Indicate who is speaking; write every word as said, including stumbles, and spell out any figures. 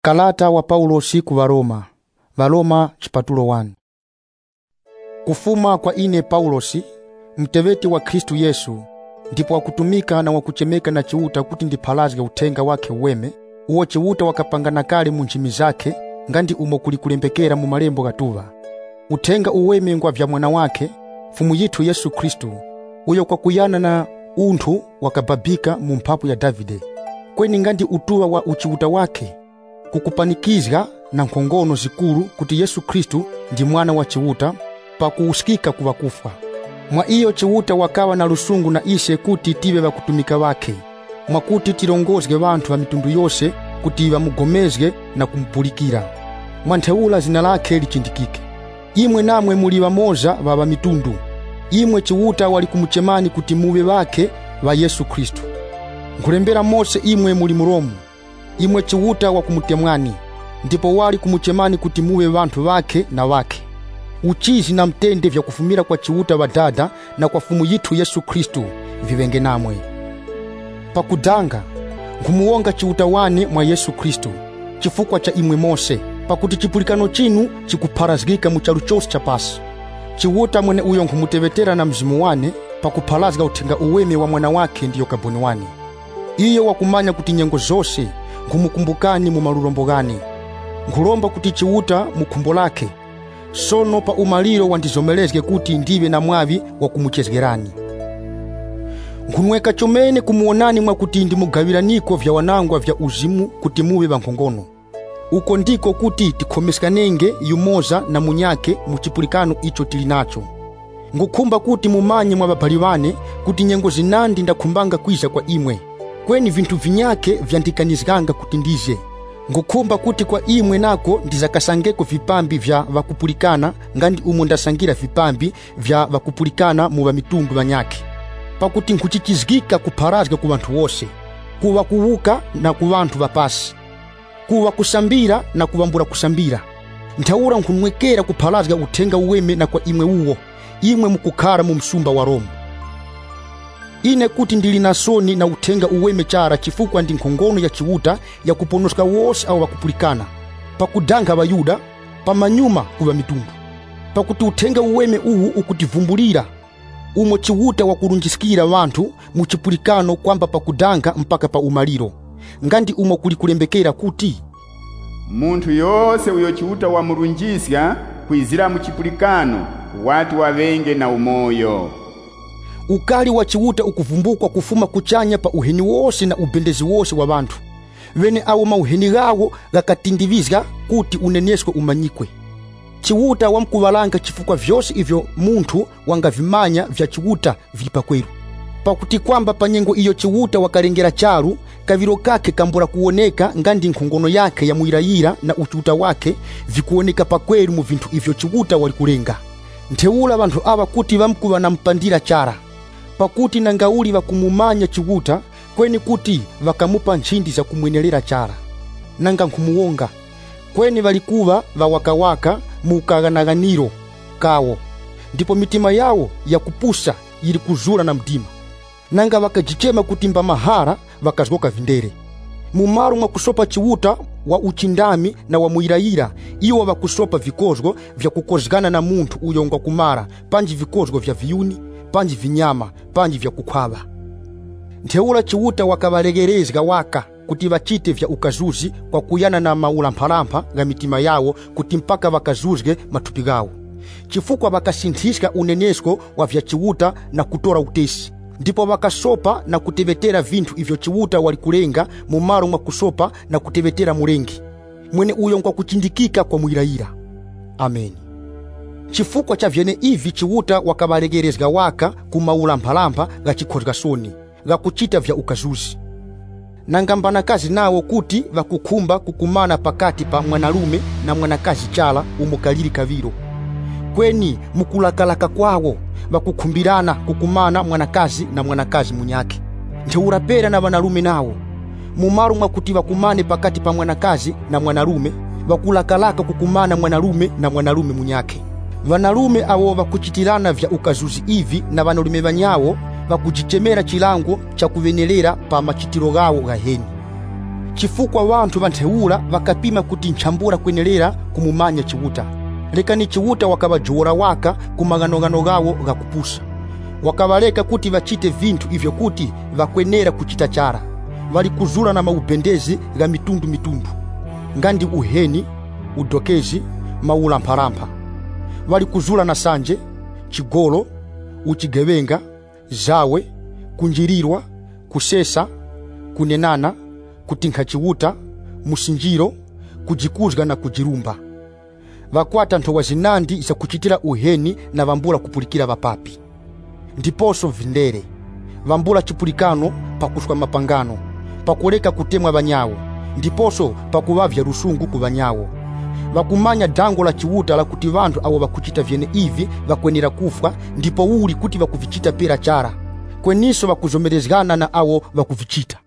Speaker 1: Kalata wa Paulosi ku Varoma, Varoma chipatulo wani. Kufuma kwa ine Paulosi, mteweti wa Kristu Yesu, ndipo wakutumika na wakuchemeka na chiuta kuti ndiphalazge utenga wake uweme, uwo chiuta wakapangana kale mu nchimi zake, ngandi umo kulikulembekera mu malembo gatuva. Utenga uweme ngwa vya mwana wake, fumu yitu Yesu Kristu, uyo kwa kuyana na unthu wakababika mu mphapu ya Davide. Kweni ngandi utuwa wa uchiuta wake, kukupanikizga na nkongono zikuru kuti Yesu Kristu ndi mwana wa chiuta, pa kuusikika kuwa kufa. Mwa iyo chiuta wakawa na lusungu na ishe kuti tibe wakutumika wake, mwa kuti tilongozge wantu wa mitundu yose kuti wamugomezge na kumpulikira. Mwa ntheula zina lake lichindikike. Imwe namwe muli wamoza wa wa mitundu. Imwe chiuta wali kumuchemani kuti muwe wake wa Yesu Kristu. Nkulembera Mose imwe muli muromu. Imwe chiuta wa kumutemwani, ndipo wali kumuchemani kuti muwe wantu wake na wake. Uchizi na mtende vya kufumira kwa chiuta wa dada na kwa fumu yitu Yesu Kristu vivenge namwe. Pakudanga, nkumuonga chiuta wane mwa Yesu Kristu, chifukwa cha imwe Mose, pakuti chipulikano chinu chikupharazgika mu chalu chose chapasi. Chiuta mwene uyo nkumutevetera na mzimu wane, pakuphalazga utenga uweme wa mwana wake ndiyo kaboni wane. Iyo wakumanya kuti nyengo zose, nkumukumbukani mu malurombo gani. Nkulomba kuti chiuta mukumbo lake, sono pa umaliro wandizomelezge kuti ndiwe na mwavi wa kumuchezgerani. Nkunweka chomene kumuonani mwa kuti ndi mugawiraniko vya wanangwa vya uzimu kuti muwe bankongono. Uko ndiko kuti tikhomeskanenge yumoza na munyake muchipulikano icho tilinacho. Ngukumba kuti mumanye mwa babaliwane kuti nyengo zinandi ndakumbanga kwiza kwa imwe. Kweni vintu vinyake vyandikanizganga kuti ndize. Ngukumba kuti kwa imwe nako ndizakasangeko vipambi vya wakupulikana, ngandi umo ndasangira vipambi vya wakupulikana muwa mitundu wanyake. Pakuti nkuchichizgika kupharazga ku bantu wose, kuwa kuwuka na ku bantu wapasi, kuwa kusambira na kuwambura kusambira. Ntaura nkunwekera kupharazga utenga uweme na kwa imwe uwo, imwe mukukara mu msumba wa Roma. Ine kuti ndili nasoni na utenga uweme chara chifukwa ndi nkongono ya chiuta ya kuponoska wose au wakupulikana, pakudanga wa Yuda, pamanyuma kuwa mitundu. Pakuti utenga uweme uwu ukutivumbulira, umo chiuta wakurunjisikira wantu muchipulikano kwamba pakudanga mpaka pa umaliro. Ngandi umo kulikulembekera kuti
Speaker 2: muntu yose uyo chiuta wa murunjisya kuizira muchipulikano, watu wavenge na umoyo.
Speaker 1: Ukali wa chiuta ukuvumbukwa kufuma kuchanya pa uheni wose na ubendezi wose wa bantu. Wene awo mauheni gawo gakatindivizga kuti unenesko umanyikwe. Chiuta wamkuvalanga chifukwa vyose ivyo muntu wangavimanya vya chiuta vilipa kweru. Pakuti kwamba panyengo iyo chiuta wakarengera charu, kaviro kake kambura kuoneka ngandi nkongono yake ya muirayira na uchuta wake vikuoneka pa kweru mu vintu ivyo chiuta walikulenga. Nteula bantu aba kuti vamkuwa na mpandira chara. Pakuti na ngauli wakumumanya chiuta, kweni kuti wakamupa nchindi za kumwenelera chara. Nanga nkumuonga, kweni walikuwa wawakawaka mukaganaganiro kawo, ndipo mitima yao ya kupusa ili kuzura na mdima. Nanga wakajichema kutimba mahara wakazgoka vindere. Mumaru mwa kusopa chiuta wa uchindami na wa muirayira, iwa wakusopa vikozgo vya kukozgana na muntu uyongwa kumara, panji vikozgo vya viyuni, panji vinyama, panji vya kukwaba. Nteula chiuta wakavalegerezga waka kuti wachite vya ukazuzi kwa kuyana na maula mparampa ga mitima yao kuti mpaka wakazuzge matupigawo. Chifukwa wakasinthiska unenesko wa vya chiuta na kutora utesi. Ndipo wakasopa na kutevetera vintu ivyo chiuta walikulenga mumaro mwa kusopa na kutevetera mulengi. Mwene uyo kwa kuchindikika kwa muirayira. Amen. Chifukwa cha vyene ivi chiuta wakavalegerezga waka kumaula mparampa ga chikozga soni, ga kuchita vya ukazuzi. Nangambana kazi nawo kuti wakukumba kukumana pakati pa mwanalume na mwanakazi chala umukaliri kaviro. Kweni mukulakalaka kwawo wakukumbirana kukumana mwanakazi na mwanakazi munyake. Nteurapera na wanalume nawo, mumaru mwa kuti wakumane pakati pa mwanakazi na mwanalume, wakulakalaka kukumana mwanalume na mwanalume munyake. Wanalume awo wakuchitirana vya ukazuzi ivi na wanalume banyawo wakujichemera chilango cha kuvenelera pa machitiro gawo gaheni. chifukwa wanthu vanthewula vakapima kuti ntchambura kwenerera kumumanya chiwuta. Lekani chiwuta wakavajoora waka kumang'anong'ano gawo gakupusa. Wakavaleka kuti vachite vinthu ivyo kuti vakwenera kuchita chara. Vali kuzula na maubendezi ga mitundu mitundu, ngandi uheni, udokezi, maulamphalampa. Vali kuzula na sanje, chigolo, uchigevenga, zawe, kunjirirwa, kusesa, kunenana, kutinkha chiwuta, musinjiro, kujikuzga na kujirumba. Vakwata nthowa zinandi za kuchitira uheni na vambula kupulikira vapapi. Ndiponso vindere, vambula chipulikano pakuswa mapangano, pakuleka kutemwa vanyawo, ndiponso pakuvavya rusungu ku vanyawo. Vakumanya dango la chiwuta la kuti vanthu awo vakuchita vyene ivi vakwenera kufwa, ndipo uli kuti vakuvichita pera chara. Kweniso vakuzomerezgana na awo vakuvichita.